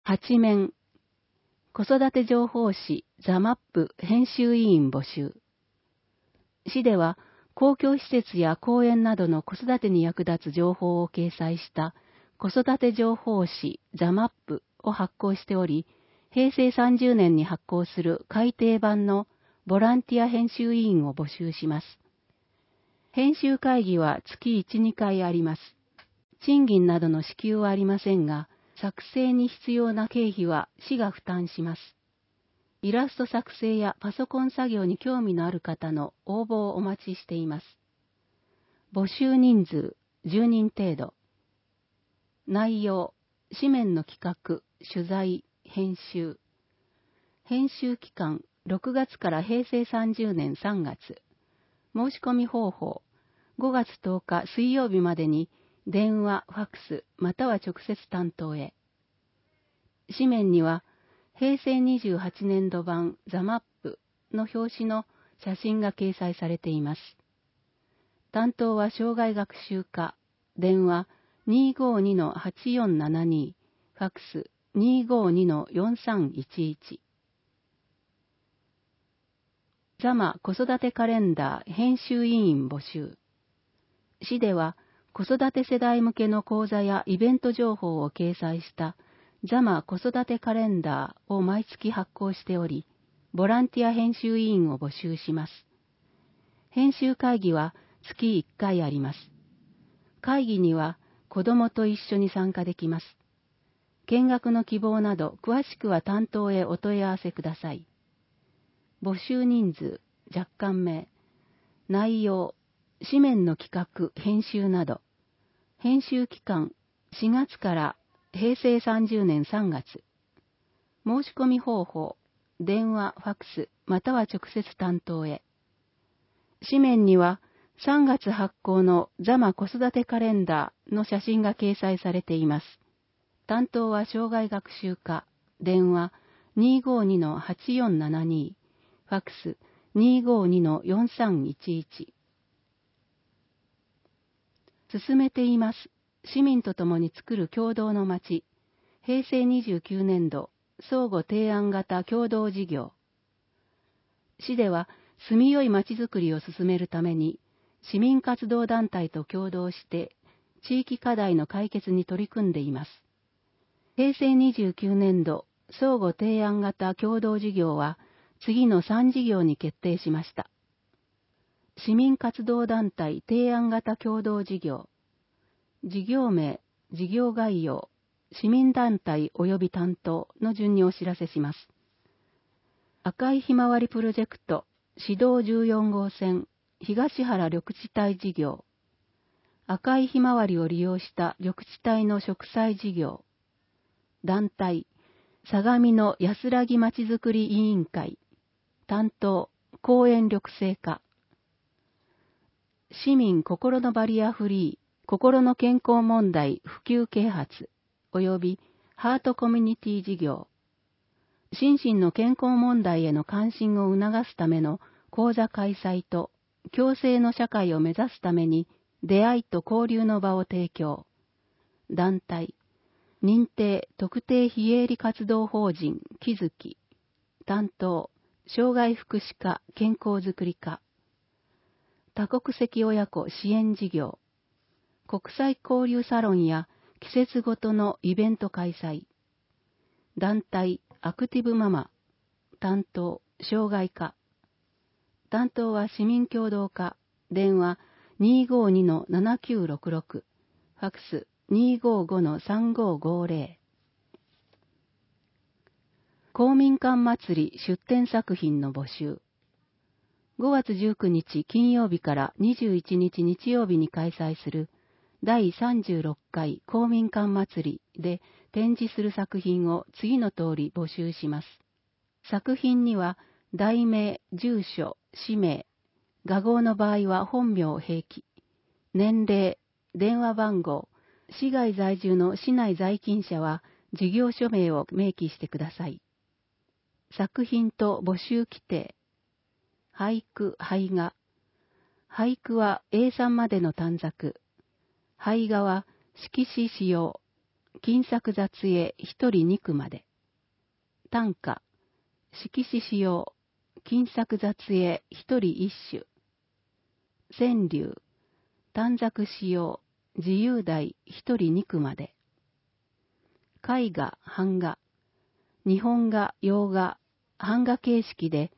8面、子育て情報誌ザ・マップ編集委員募集。市では公共施設や公園などの子育てに役立つ情報を掲載した子育て情報誌ザ・マップを発行しており、平成30年に発行する改訂版のボランティア編集委員を募集します。編集会議は月1、2回あります。賃金などの支給はありませんが、作成に必要な経費は市が負担します。イラスト作成やパソコン作業に興味のある方の応募をお待ちしています。募集人数10人程度。内容、紙面の企画、取材、編集。編集期間、6月から平成30年3月。申し込み方法、5月10日水曜日までに電話、ファックス、または直接担当へ。紙面には、平成28年度版ザ・マップの表紙の写真が掲載されています。担当は障害学習課、電話 252-8472、ファックス 252-4311。ザマ子育てカレンダー編集委員募集。市では子育て世代向けの講座やイベント情報を掲載したザマ子育てカレンダーを毎月発行しており、ボランティア編集委員を募集します。編集会議は月1回あります。会議には子どもと一緒に参加できます。見学の希望など詳しくは担当へお問い合わせください。募集人数、若干名、内容、紙面の企画、編集など。編集期間、4月から平成30年3月。申し込み方法、電話、ファックス、または直接担当へ。紙面には3月発行のザマ子育てカレンダーの写真が掲載されています。担当は障害学習課、電話 252-8472、ファックス 252-4311。進めています。市民と共に作る共同の街、平成29年度相互提案型共同事業。市では住みよい街づくりを進めるために、市民活動団体と共同して地域課題の解決に取り組んでいます。平成29年度相互提案型共同事業は次の3事業に決定しました。市民活動団体提案型共同事業。事業名、事業概要、市民団体及び担当の順にお知らせします。赤いひまわりプロジェクト、市道14号線、東原緑地帯事業。赤いひまわりを利用した緑地帯の植栽事業。団体、相模の安らぎまちづくり委員会。担当、公園緑生課。市民心のバリアフリー、心の健康問題普及啓発、及びハートコミュニティ事業。心身の健康問題への関心を促すための講座開催と、共生の社会を目指すために出会いと交流の場を提供。団体、認定特定非営利活動法人気づき。担当、障害福祉課健康づくり課。多国籍親子支援事業。国際交流サロンや季節ごとのイベント開催。団体アクティブママ。担当障害課。担当は市民協働課。電話 252-7966。ファックス 255-3550。公民館祭り出展作品の募集。5月19日金曜日から21日日曜日に開催する第36回公民館祭りで展示する作品を次の通り募集します。作品には題名、住所、氏名、画号の場合は本名併記、年齢、電話番号、市外在住の市内在勤者は事業所名を明記してください。作品と募集規定。俳句、俳画。俳句は A3 までの短冊。俳画は色紙使用。 金作雑絵一人二句まで。短歌、色紙使用、金作雑絵一人一首。川柳、短冊使用、自由題一人二句まで。絵画、版画、日本画、洋画、版画形式で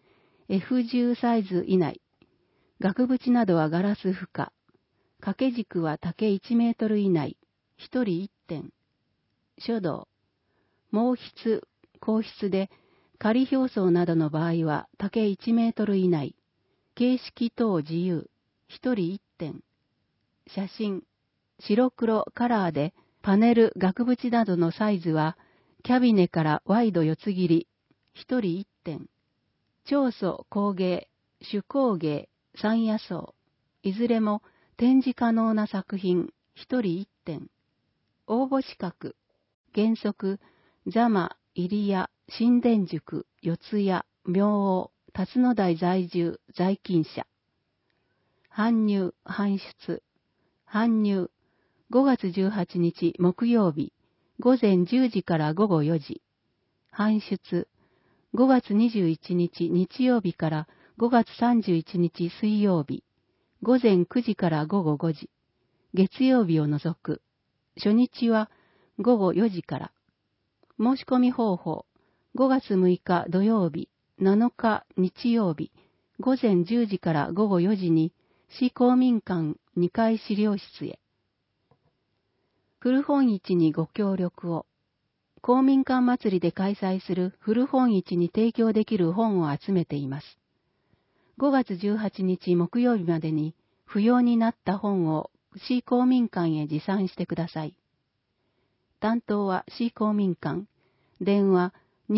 F10 サイズ以内。額縁などはガラス負荷。掛け軸は丈1メートル以内。一人一点。書道。毛筆、硬筆で仮表層などの場合は丈1メートル以内。形式等自由。一人一点。写真。白黒カラーでパネル、額縁などのサイズはキャビネからワイド四つ切り。一人一点。彫塑、工芸、手工芸、山野草。いずれも展示可能な作品。一人一点。応募資格。原則、座間、入谷、新田塾、四谷、明王、辰野台在住、在勤者。搬入、搬出。搬入。5月18日木曜日、午前10時から午後4時。搬出。5月21日日曜日から5月31日水曜日、午前9時から午後5時。月曜日を除く。初日は午後4時から。申し込み方法。5月6日土曜日、7日日曜日、午前10時から午後4時に市公民館2階資料室へ。古本市にご協力を。公民館祭りで開催する古本市に提供できる本を集めています。5月18日木曜日までに不要になった本を市公民館へ持参してください。担当は市公民館。電話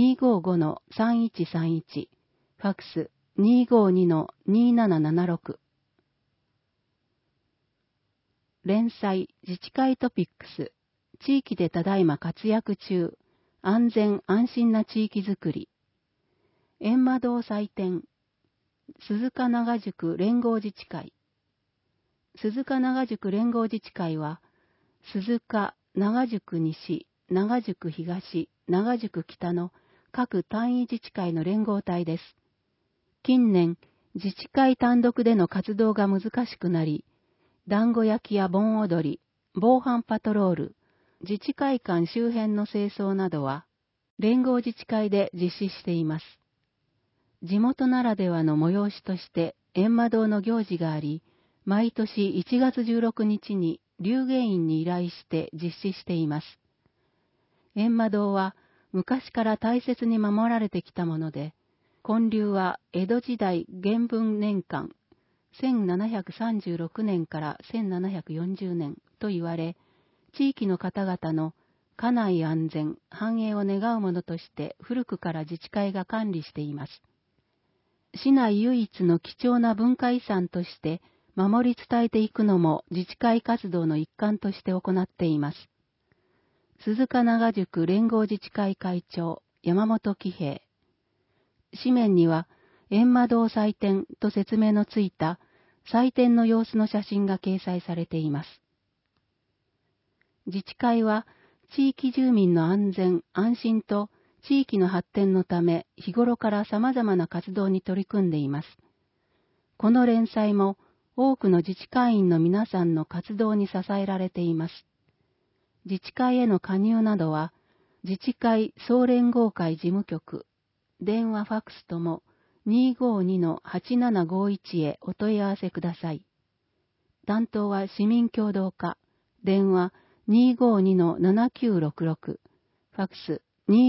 255-3131。ファックス 252-2776。連載自治会トピックス。地域でただいま活躍中。安全安心な地域づくり。閻魔堂祭典。鈴鹿長宿連合自治会。鈴鹿長宿連合自治会は、鈴鹿、長宿西、長宿東、長宿北の各単位自治会の連合体です。近年、自治会単独での活動が難しくなり、団子焼きや盆踊り、防犯パトロール、自治会館周辺の清掃などは、連合自治会で実施しています。地元ならではの催しとして、閻魔堂の行事があり、毎年1月16日に龍芸院に依頼して実施しています。閻魔堂は昔から大切に守られてきたもので、建立は江戸時代元文年間、1736年から1740年と言われ、地域の方々の家内安全、繁栄を願うものとして古くから自治会が管理しています。市内唯一の貴重な文化遺産として守り伝えていくのも自治会活動の一環として行っています。鈴鹿長宿連合自治会会長、山本喜平。紙面には、閻魔堂祭典と説明のついた祭典の様子の写真が掲載されています。自治会は、地域住民の安全・安心と地域の発展のため、日頃から様々な活動に取り組んでいます。この連載も、多くの自治会員の皆さんの活動に支えられています。自治会への加入などは、自治会総連合会事務局、電話ファックスとも 252-8751 へお問い合わせください。担当は市民協働課、電話 252-7966、ファックス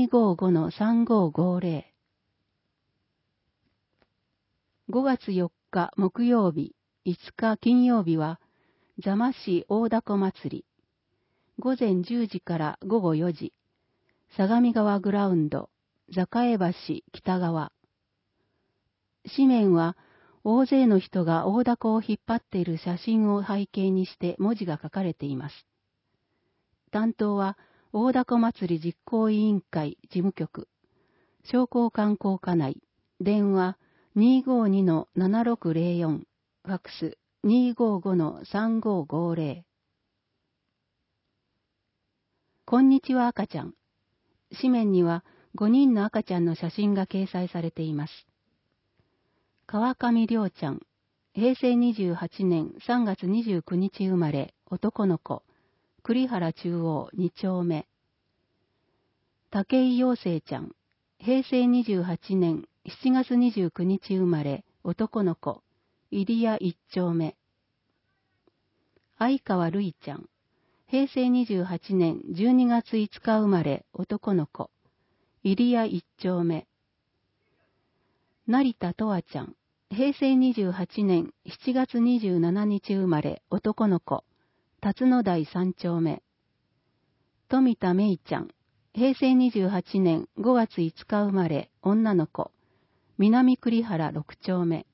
255-3550。5月4日木曜日、5日金曜日は、座間市大凧祭り。午前10時から午後4時、相模川グラウンド、栄橋北側。紙面は、大勢の人が大凧を引っ張っている写真を背景にして文字が書かれています。担当は、大凧祭り実行委員会事務局、商工観光課内、電話 252-7604、ファックス 255-3550。 こんにちは赤ちゃん。紙面には5人の赤ちゃんの写真が掲載されています。川上亮ちゃん、平成28年3月29日生まれ、男の子、栗原中央2丁目。武井陽生ちゃん、平成28年7月29日生まれ、男の子、入谷1丁目。相川瑠衣ちゃん、平成28年12月5日生まれ、男の子、入谷1丁目。成田とわちゃん、平成28年7月27日生まれ、男の子、辰野台3丁目。富田芽衣ちゃん、平成28年5月5日生まれ、女の子、南栗原6丁目。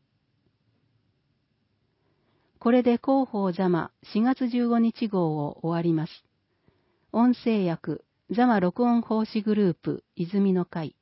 これで広報座間4月15日号を終わります。音声訳、座間録音奉仕グループ、泉の会。